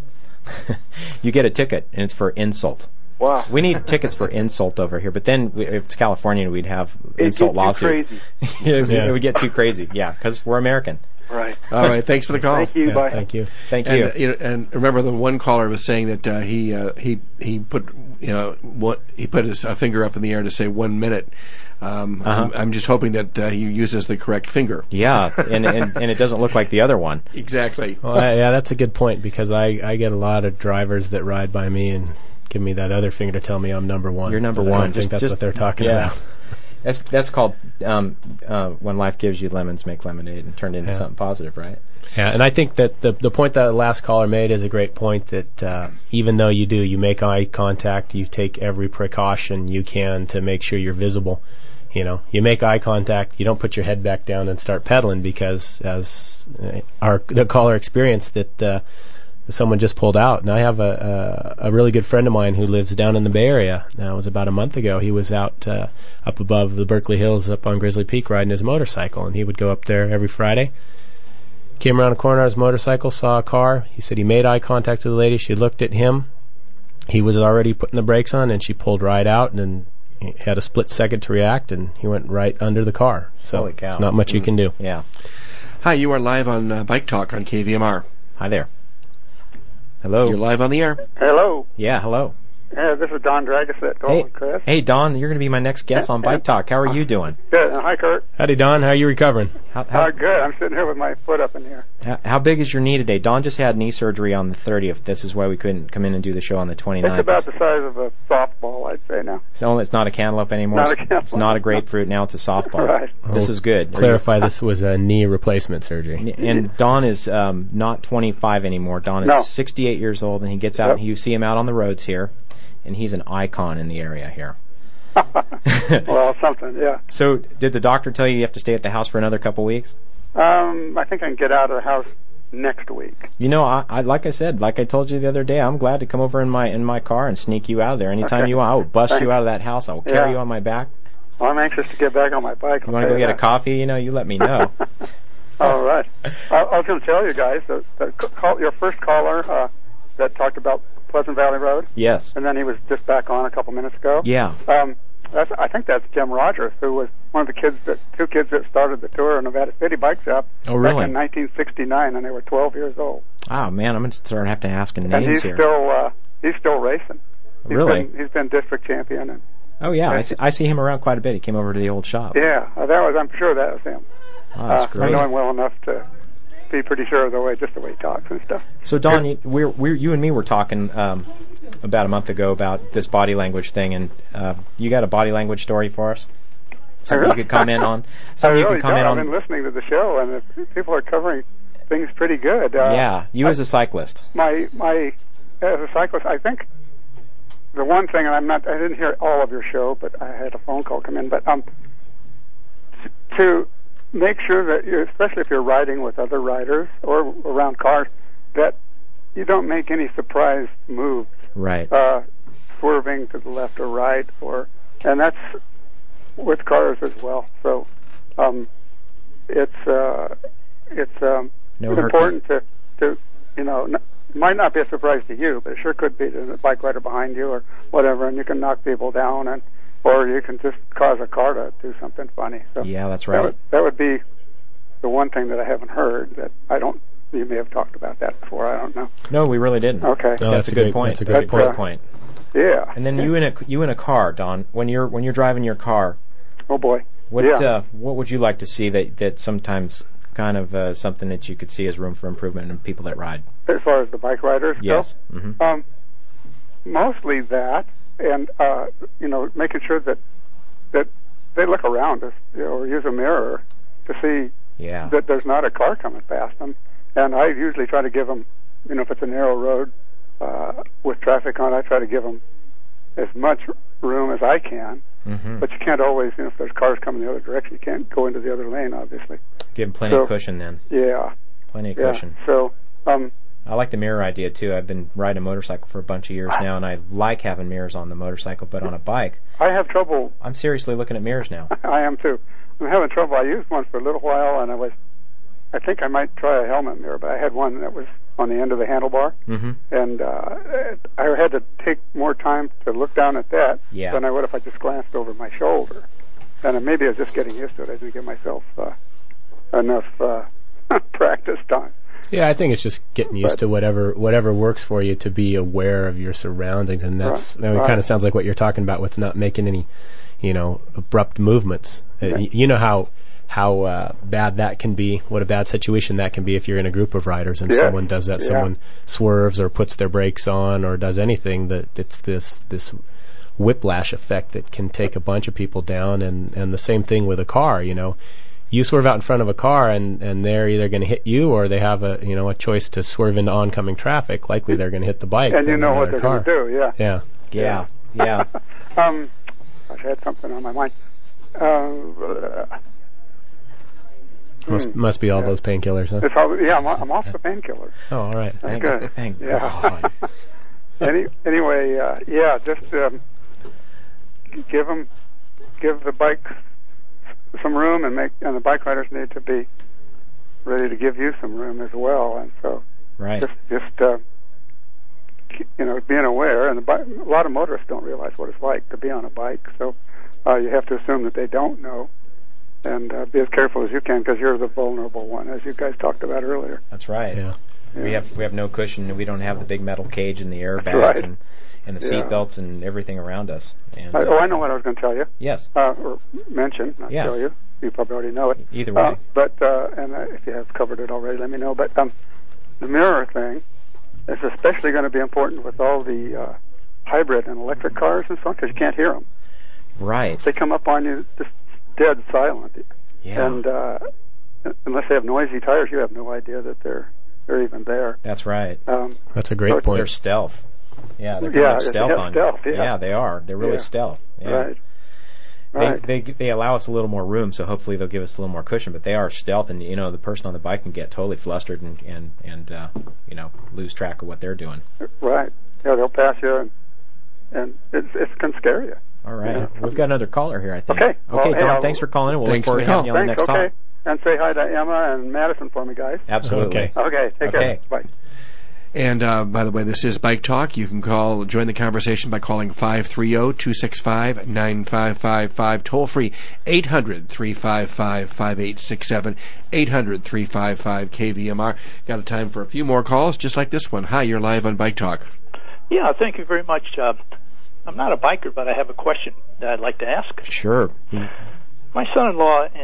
you get a ticket, and it's for insult. Wow. We need tickets for insult over here, but then we, if it's California, we'd have It'd insult get too lawsuits. crazy. it, Yeah. it would get too crazy, yeah, because we're American. Right. All right. Thanks for the call. Thank you. Yeah, Bye. thank you. Thank And, you. uh, you know, and remember, the one caller was saying that uh, he uh, he he put you know what he put his uh, finger up in the air to say one minute. Um, Uh-huh. I'm, I'm just hoping that uh, he uses the correct finger. Yeah, and, and and it doesn't look like the other one. Exactly. Well, I, yeah, that's a good point, because I, I get a lot of drivers that ride by me and give me that other finger to tell me I'm number one. You're number 'Cause I one. don't think Just- that's just- what they're talking yeah. about. That's that's called um, uh, when life gives you lemons, make lemonade, and turn it into Yeah. something positive, right? Yeah, and I think that the the point that the last caller made is a great point, that uh, even though you do, you make eye contact, you take every precaution you can to make sure you're visible. You know, you make eye contact, you don't put your head back down and start pedaling, because as uh, our the caller experienced, that uh, someone just pulled out. And I have a, a a really good friend of mine who lives down in the Bay Area. Now, it was about a month ago. He was out uh, up above the Berkeley Hills up on Grizzly Peak riding his motorcycle, and he would go up there every Friday. Came around a corner on his motorcycle, saw a car. He said he made eye contact with the lady. She looked at him. He was already putting the brakes on, and she pulled right out, and he had a split second to react, and he went right under the car. So Holy cow. not much you can do. Yeah. Hi, you are live on uh, Bike Talk on K V M R. Hi there. Hello. You're live on the air. Hello. Yeah, hello. Yeah, this is Don Dragoset calling, Chris. Hey, Don, you're going to be my next guest on Bike Talk. How are you doing? Good. Uh, hi, Kurt. Howdy, Don. How are you recovering? How, Uh, how's- good. I'm sitting here with my foot up in the air. how, how big is your knee today? Don just had knee surgery on the thirtieth. This is why we couldn't come in and do the show on the twenty-ninth. It's about the size of a softball, I'd say now. So it's not a cantaloupe anymore. Not a It's- cantaloupe. It's not a grapefruit. Now it's a softball. Right. This Oh, is good. Clarify, this was a knee replacement surgery. And Don is um, not twenty-five anymore. Don is No. sixty-eight years old, and he gets out. Yep. And you see him out on the roads here, and he's an icon in the area here. Well, something, yeah. So, did the doctor tell you you have to stay at the house for another couple weeks? Um, I think I can get out of the house next week. You know, I, I like I said, like I told you the other day, I'm glad to come over in my in my car and sneak you out of there anytime Okay. you want. I will bust Thanks. you out of that house. I will carry Yeah. you on my back. Well, I'm anxious to get back on my bike. You want to go get a coffee? You know, you let me know. All right. I, I was going to tell you guys that, that call, your first caller uh, that talked about Pleasant Valley Road. Yes. And then he was just back on a couple minutes ago. Yeah. Um, that's, I think that's Jim Rogers, who was one of the kids that two kids that started the tour in Nevada City Bike Shop Oh, really? back in nineteen sixty-nine, and they were twelve years old. Oh man, I'm gonna start have to asking And names he's here. still uh, he's still racing. He's Really? Been, he's been district champion. And Oh yeah, I see, I see him around quite a bit. He came over to the old shop. yeah, uh, that was I'm sure that was him. Oh, that's uh, great. I know him well enough to be pretty sure of the way, just the way he talks and stuff. So, Don, you, we're, we're, you and me were talking um, about a month ago about this body language thing, and uh, you got a body language story for us? Something you could comment on? Something I you really could comment don't. on? I've been listening to the show, and it, people are covering things pretty good. Uh, yeah, you I, as a cyclist. My my as a cyclist, I think the one thing, and I'm not, I didn't hear all of your show, but I had a phone call come in. But um, to make sure that, you, especially if you're riding with other riders or around cars, that you don't make any surprise moves. Right. Uh, swerving to the left or right, or and that's with cars as well. So um, it's uh, it's um, no it's important to to you know n- it might not be a surprise to you, but it sure could be to the bike rider behind you or whatever, and you can knock people down, and or you can just cause a car to do something funny. So yeah, that's right. That would, that would be the one thing that I haven't heard that I don't. You may have talked about that before. I don't know. No, we really didn't. Okay, no, that's, that's a a good great, point. That's a That's great a point. point. Yeah. And then you in a you in a car, Don. When you're when you're driving your car. Oh boy. What yeah. uh, what would you like to see that that sometimes kind of uh, something that you could see as room for improvement in people that ride? As far as the bike riders yes. go? Mm-hmm. Um, mostly that, and uh, you know, making sure that that they look around us, you know, or use a mirror to see yeah. that there's not a car coming past them. And I usually try to give them, you know, if it's a narrow road uh, with traffic on, I try to give them as much room as I can. Mm-hmm. But you can't always, you know, if there's cars coming the other direction, you can't go into the other lane, obviously. Give them plenty so, of cushion then. Yeah. Plenty of yeah. cushion. So, um, I like the mirror idea too. I've been riding a motorcycle for a bunch of years now, and I like having mirrors on the motorcycle, but on a bike, I have trouble. I'm seriously looking at mirrors now. I am too. I'm having trouble. I used one for a little while, and I was, I think I might try a helmet mirror, but I had one that was on the end of the handlebar, mm-hmm. and uh, I had to take more time to look down at that yeah. than I would if I just glanced over my shoulder. And maybe I was just getting used to it. I didn't give myself uh, enough uh, practice time. Yeah, I think it's just getting used but, to whatever whatever works for you, to be aware of your surroundings, and that's right, I mean, right. it kind of sounds like what you're talking about with not making any, you know, abrupt movements. Yeah. Uh, you know how how uh, bad that can be, what a bad situation that can be if you're in a group of riders and yeah. someone does that, yeah. someone swerves or puts their brakes on or does anything, that it's this this whiplash effect that can take a bunch of people down. And and the same thing with a car, you know. You swerve out in front of a car, and, and they're either going to hit you, or they have a you know a choice to swerve into oncoming traffic. Likely they're going to hit the bike. And you know what they're going to do, yeah. Yeah. Yeah. Yeah. um, I had something on my mind. Uh, must hmm. must be all yeah. those painkillers, huh? It's all, yeah, I'm, I'm off the painkillers. Oh, all right. That's Thank, good. thank yeah. God. Any, anyway, uh, yeah, just um, give them, give the bike some room, and make, and the bike riders need to be ready to give you some room as well. And so, right. just, just uh, you know, being aware. And the bi- a lot of motorists don't realize what it's like to be on a bike, so uh, you have to assume that they don't know, and uh, be as careful as you can, because you're the vulnerable one, as you guys talked about earlier. That's right. Yeah. Yeah. We have we have no cushion, and we don't have the big metal cage and the airbags right. and, and the yeah. seat belts and everything around us. And, I, uh, oh, I know what I was going to tell you. Yes. Uh, or mention, not yeah. tell you. You probably already know it. Either way. Uh, but, uh, and uh, if you have covered it already, let me know. But um, the mirror thing is especially going to be important with all the uh, hybrid and electric cars and so on, because you can't hear them. Right. They come up on you just dead silent. Yeah. And uh, unless they have noisy tires, you have no idea that they're they're even there. That's right. Um, That's a great so point. They're stealth. Yeah, they're yeah, kind of stealth yeah, on stealth, you. Yeah. yeah, they are. They're really yeah. stealth. Yeah. Right. Right. They, they they allow us a little more room, so hopefully they'll give us a little more cushion. But they are stealth, and you know the person on the bike can get totally flustered and and and uh, you know lose track of what they're doing. Right. Yeah, they'll pass you, and and it's it can scare you. All right, Yeah. we've got another caller here, I think. Okay. Okay, Well, hey, Don, I'll- thanks for calling in. We'll look Thanks forward for to having the you on the Thanks. next Okay. talk. And say hi to Emma and Madison for me, guys. Absolutely. Okay. Okay. Take Okay. care. Bye. And uh, by the way, this is Bike Talk. You can call, join the conversation by calling five three zero, two six five, nine five five five, toll free eight hundred, three five five, five eight six seven, eight hundred, three five five, K V M R. Got a time for a few more calls, just like this one. Hi, you're live on Bike Talk. Yeah, thank you very much. Uh, I'm not a biker, but I have a question that I'd like to ask. Sure. My son-in-law and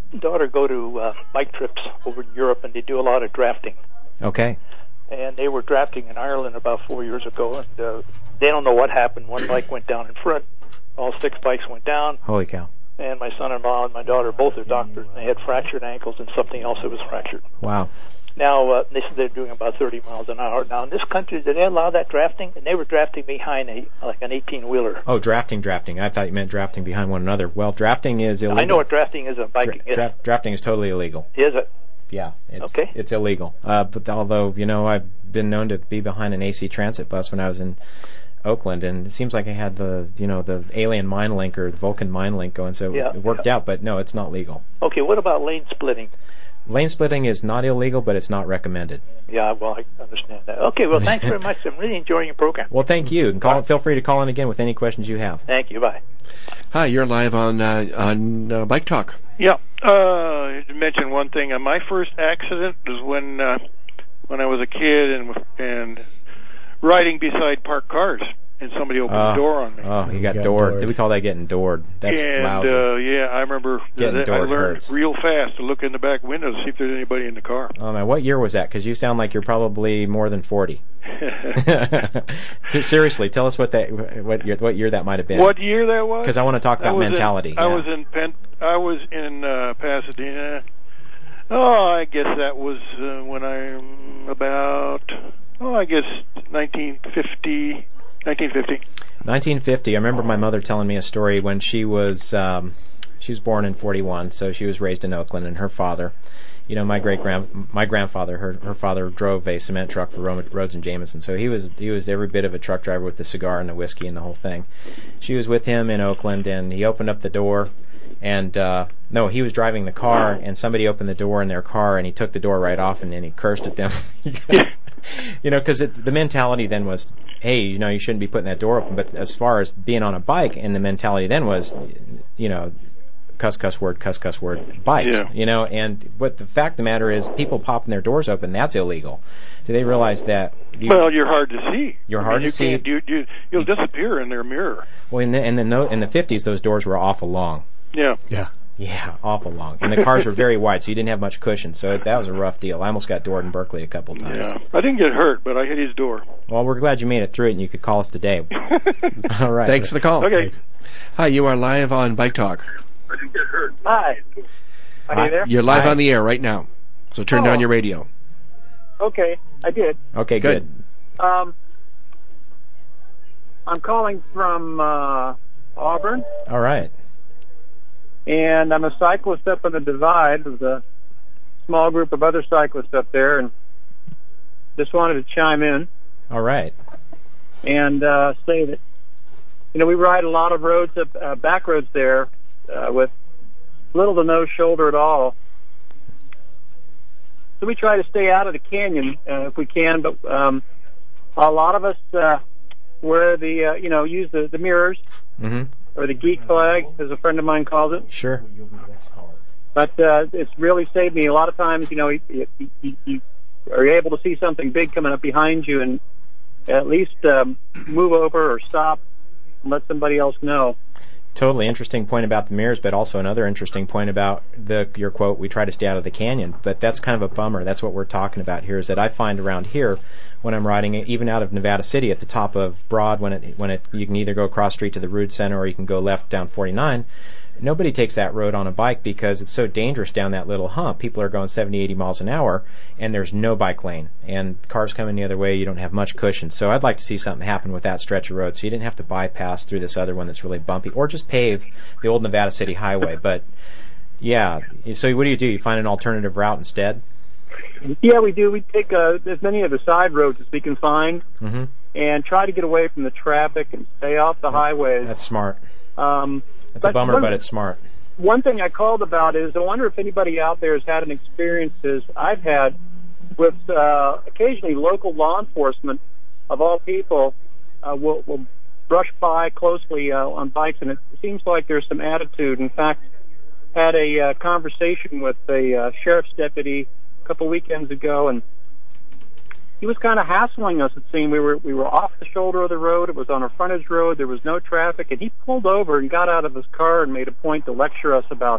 daughter go to uh, bike trips over in Europe, and they do a lot of drafting. Okay. And they were drafting in Ireland about four years ago, and uh, they don't know what happened. One bike went down in front. All six bikes went down. Holy cow. And my son-in-law and my daughter, both are doctors, and they had fractured ankles and something else that was fractured. Wow. Now, uh, they said they're doing about thirty miles an hour. Now, in this country, do they allow that drafting? And they were drafting behind a like an eighteen-wheeler. Oh, drafting, drafting. I thought you meant drafting behind one another. Well, drafting is illegal. I know what drafting is on biking. Dra- dra- drafting is totally illegal. Is it? Yeah. It's, okay. It's illegal. Uh, but although, you know, I've been known to be behind an A C Transit bus when I was in Oakland, and it seems like I had the, you know, the alien mind link or the Vulcan mind link going, so it, yeah, was, it worked yeah. out, but no, it's not legal. Okay, what about lane splitting? Lane splitting is not illegal, but it's not recommended. Yeah, well, I understand that. Okay, well, thanks very much. I'm really enjoying your program. Well, thank you. And call, feel free to call in again with any questions you have. Thank you. Bye. Hi, you're live on uh, on uh, Bike Talk. Yeah, uh, to mention one thing. Uh, my first accident was when uh, when I was a kid and and riding beside parked cars, and somebody opened uh, the door on me. Oh, you got, got doored. doored. We call that getting doored. That's and, lousy. uh, yeah, I remember Getting that doored I learned hurts. real fast to look in the back window to see if there's anybody in the car. Oh man, what year was that? Because you sound like you're probably more than forty. Seriously, tell us what that what year, what year that might have been. What year that was? Because I want to talk about mentality. In, yeah. I was in Penn, I was in uh, Pasadena. Oh, I guess that was uh, when I'm about. Oh, I guess nineteen fifty. nineteen fifty. nineteen fifty. I remember my mother telling me a story when she was um, she was born in forty-one, so she was raised in Oakland, and her father, you know, my great grand my grandfather, her her father drove a cement truck for Rhodes and Jameson, so he was he was every bit of a truck driver with the cigar and the whiskey and the whole thing. She was with him in Oakland, and he opened up the door. And, uh, no, he was driving the car, and somebody opened the door in their car, and he took the door right off, and then he cursed at them. You know, because the mentality then was, hey, you know, you shouldn't be putting that door open. But as far as being on a bike, and the mentality then was, you know, cuss, cuss word, cuss, cuss word, bikes. Yeah. You know, and what the fact of the matter is, people popping their doors open, that's illegal. Do they realize that? You, well, you're hard to see. You're I hard mean, you to see. Can't, you, you, you'll disappear in their mirror. Well, in the, in the, no, in the fifties, those doors were awful long. Yeah. Yeah. Yeah, awful long. And the cars were very wide, so you didn't have much cushion. So that was a rough deal. I almost got doored in Berkeley a couple of times. Yeah. I didn't get hurt, but I hit his door. Well, we're glad you made it through it, and you could call us today. All right. Thanks for the call. Okay. Thanks. Hi, you are live on Bike Talk. I didn't get hurt. Hi. Are you there? You're live Hi. on the air right now, so turn Oh. down your radio. Okay, I did. Okay, good. Good. Um, I'm calling from uh, Auburn, All right. and I'm a cyclist up on the Divide with a small group of other cyclists up there, and just wanted to chime in All right. and uh, say that, you know, we ride a lot of roads, up, uh, back roads there uh, with little to no shoulder at all. So we try to stay out of the canyon uh, if we can, but um, a lot of us uh, wear the, uh, you know, use the, the mirrors Mm-hmm. or the geek flag, as a friend of mine calls it. Sure. But uh, it's really saved me. A lot of times, you know, you, you, you, you are able to see something big coming up behind you and at least um, move over or stop and let somebody else know. Totally interesting point about the mirrors, but also another interesting point about the your quote, we try to stay out of the canyon. But that's kind of a bummer. That's what we're talking about here, is that I find around here when I'm riding, even out of Nevada City at the top of Broad, when it when it you can either go across street to the Rood Center or you can go left down forty-nine. Nobody takes that road on a bike because it's so dangerous down that little hump. People are going seventy, eighty miles an hour, and there's no bike lane. And cars coming the other way, you don't have much cushion. So I'd like to see something happen with that stretch of road so you didn't have to bypass through this other one that's really bumpy, or just pave the old Nevada City Highway. But, yeah, so what do you do? You find an alternative route instead? Yeah, we do. We take uh, as many of the side roads as we can find Mm-hmm. and try to get away from the traffic and stay off the highways. That's smart. Um, It's a bummer, one, but it's smart. One thing I called about is I wonder if anybody out there has had an experience as I've had with uh, occasionally local law enforcement, of all people, uh, will, will brush by closely uh, on bikes, and it seems like there's some attitude. In fact, had a uh, conversation with a uh, sheriff's deputy a couple weekends ago, and he was kind of hassling us. It seemed we were we were off the shoulder of the road. It was on a frontage road. There was no traffic, and he pulled over and got out of his car and made a point to lecture us about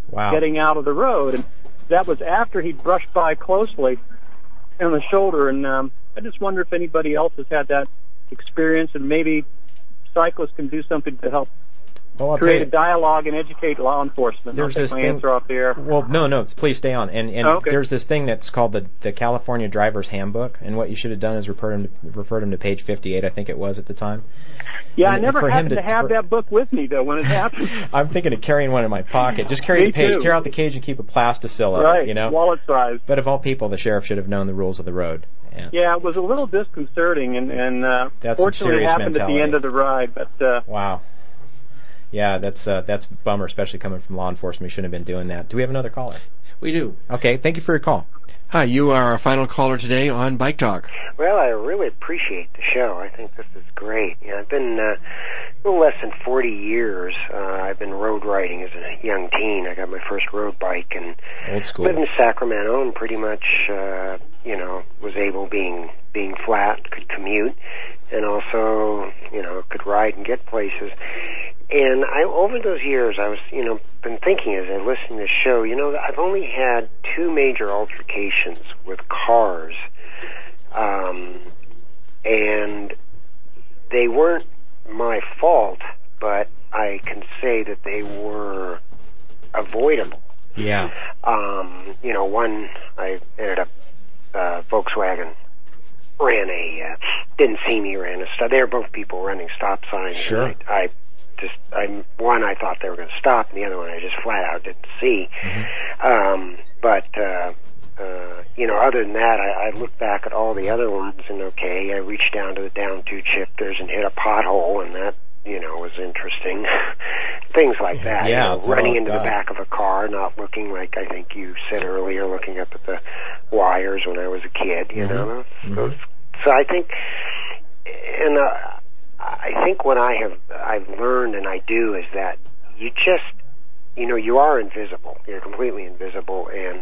wow. getting out of the road. And that was after he brushed by closely on the shoulder. And um, I just wonder if anybody else has had that experience, and maybe cyclists can do something to help well, create a dialogue and educate law enforcement. There's I'll this take my thing, answer off the air. Well, no, no, please stay on. And, and oh, okay. there's this thing that's called the, the California Driver's Handbook, and what you should have done is referred him to, referred him to page fifty-eight, I think it was at the time. Yeah, and I never happened to, to have for, that book with me, though, when it happened. I'm thinking of carrying one in my pocket. Just carry me the page, too. tear out the cage, and keep a plasticilla, right, you know? wallet size. But of all people, the sheriff should have known the rules of the road. Yeah, yeah it was a little disconcerting, and, and uh, that's fortunately it happened mentality. at the end of the ride. But uh, wow. Yeah, that's uh, that's a bummer, especially coming from law enforcement. We shouldn't have been doing that. Do we have another caller? We do. Okay, thank you for your call. Hi, you are our final caller today on Bike Talk. Well, I really appreciate the show. I think this is great. You know, I've been uh, a little less than forty years. Uh, I've been road riding as a young teen. I got my first road bike and Old school. lived in Sacramento, and pretty much, uh, you know, was able, being being flat, could commute, and also, you know, could ride and get places. And I, over those years, I was, you know, been thinking as I listened to this show, you know, I've only had two major altercations with cars, um, and they weren't my fault, but I can say that they were avoidable. Yeah. Um, you know, one, I ended up, uh, Volkswagen ran a, uh, didn't see me, ran a stop. They were both people running stop signs. Sure. And I, I just, I, one, I thought they were going to stop, and the other one I just flat out didn't see. Mm-hmm. Um, but, uh, uh, you know, other than that, I, I look back at all the other ones, and okay, I reached down to the down two shifters and hit a pothole, and that, you know, was interesting. Things like that. Yeah. You know, running oh, into God. the back of a car, not looking like I think you said earlier, looking up at the wires when I was a kid, you mm-hmm. know. Mm-hmm. So, so I think, and uh, I think what I have, I've learned and I do is that you just, you know, you are invisible. You're completely invisible, and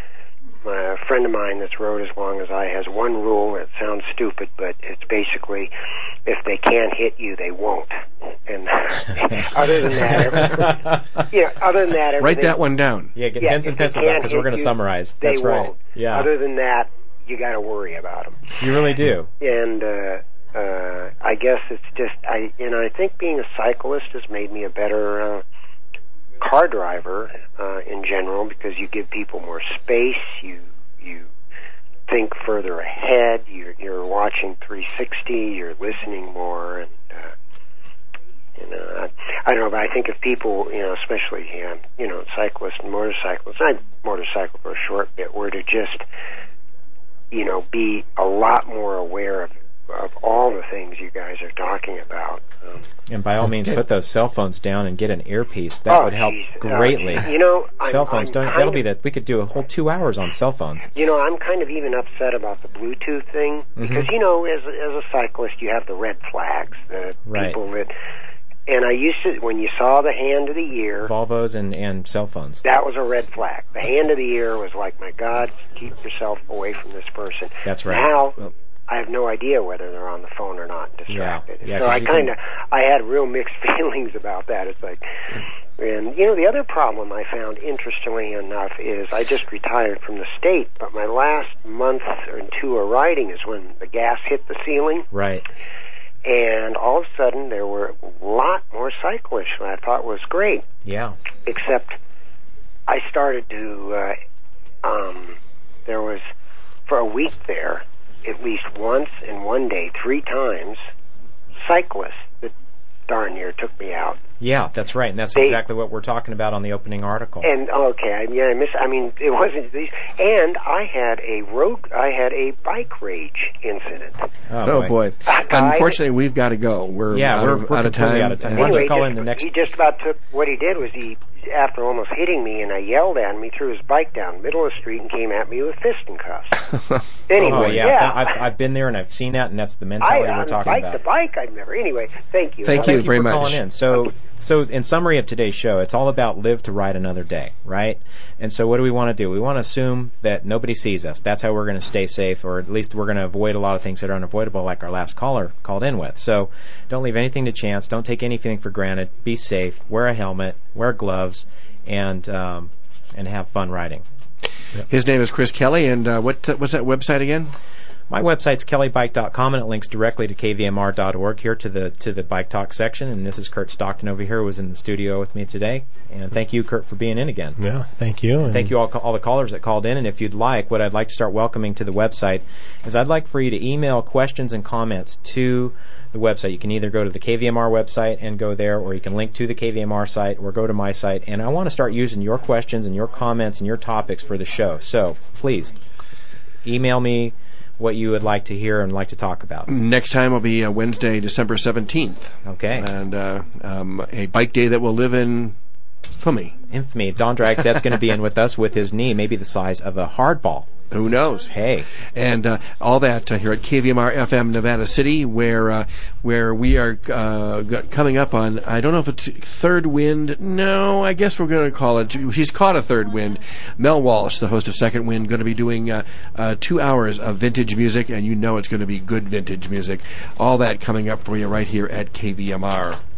a friend of mine that's rode as long as I has one rule. It sounds stupid, but it's basically, if they can't hit you, they won't. And other than that, yeah. Other than that, write that one down. Yeah, get yeah, pens and pencils out because we're going to summarize. They That's right. won't. Yeah. Other than that, you got to worry about them. You really do. And uh, uh, I guess it's just I, and I think being a cyclist has made me a better uh, car driver uh, in general, because you give people more space. You you think further ahead. You're, you're watching three sixty. You're listening more, and uh, you know I, I don't know. But I think if people, you know, especially um, you know, cyclists and motorcyclists, I motorcycle for a short bit, were to just, you know, be a lot more aware of of all the things you guys are talking about. Um, and by all means, put those cell phones down and get an earpiece. That oh, would help geez. greatly. Uh, you know, cell I'm, phones I'm don't. kind That'll of, be that. We could do a whole two hours on cell phones. You know, I'm kind of even upset about the Bluetooth thing, Mm-hmm. because you know, as as a cyclist, you have the red flags, the right. people that. And I used to, when you saw the hand of the ear, Volvos and and cell phones. that was a red flag. The hand of the ear was like, my God, keep yourself away from this person. That's right. Now, well, I have no idea whether they're on the phone or not, distracted. Yeah, yeah, so I you kind of, can... I had real mixed feelings about that. It's like, and you know, the other problem I found, interestingly enough, is I just retired from the state, but my last month or two of riding is when the gas hit the ceiling. Right. And all of a sudden, there were a lot more cyclists, and I thought was great. Yeah. Except, I started to, uh, um, there was, for a week there, at least once in one day, three times, cyclists that darn near took me out. Yeah, that's right, and that's They, exactly what we're talking about on the opening article. And okay, I, yeah, I miss. I mean, it wasn't these. And I had a road. I had a bike rage incident. Oh, oh boy! boy. Unfortunately, we've got to go. We're yeah, out, we're, of, we're out of time. Out of time. Anyway, Why don't you call just, in the next? He just about took. What he did was he, after almost hitting me, and I yelled at him. He threw his bike down the middle of the street and came at me with fisticuffs. Anyway, oh, yeah, yeah. That, I've, I've been there and I've seen that, and that's the mentality I, we're talking bike, about. The bike, I've never. Anyway, thank you. Thank, well, you thank you very for much. calling in. So, so in summary of today's show, it's all about live to ride another day, right? And so, what do we want to do? We want to assume that nobody sees us. That's how we're going to stay safe, or at least we're going to avoid a lot of things that are unavoidable, like our last caller called in with. So, don't leave anything to chance. Don't take anything for granted. Be safe. Wear a helmet. Wear gloves. and um, and have fun riding. His name is Chris Kelly, and uh, what uh, what's that website again? My website's kelly bike dot com, and it links directly to k v m r dot org here to the to the Bike Talk section. And this is Kurt Stockton over here, who was in the studio with me today. And thank you, Kurt, for being in again. Yeah, thank you. And thank you all all the callers that called in. And if you'd like, what I'd like to start welcoming to the website is I'd like for you to email questions and comments to the website. You can either go to the K V M R website and go there, or you can link to the K V M R site or go to my site. And I want to start using your questions and your comments and your topics for the show. So please email me what you would like to hear and like to talk about. Next time will be uh, Wednesday, December seventeenth. Okay. And uh, um, a bike day that will live in infamy. Infamy. Don Dragset's going to be in with us with his knee maybe the size of a hardball. Who knows? Hey. And uh, all that uh, here at K V M R F M Nevada City, where uh, where we are uh, got coming up on, I don't know if it's Third Wind. No, I guess we're going to call it. She's caught a third wind. Mel Walsh, the host of Second Wind, going to be doing uh, uh, two hours of vintage music, and you know it's going to be good vintage music. All that coming up for you right here at K V M R.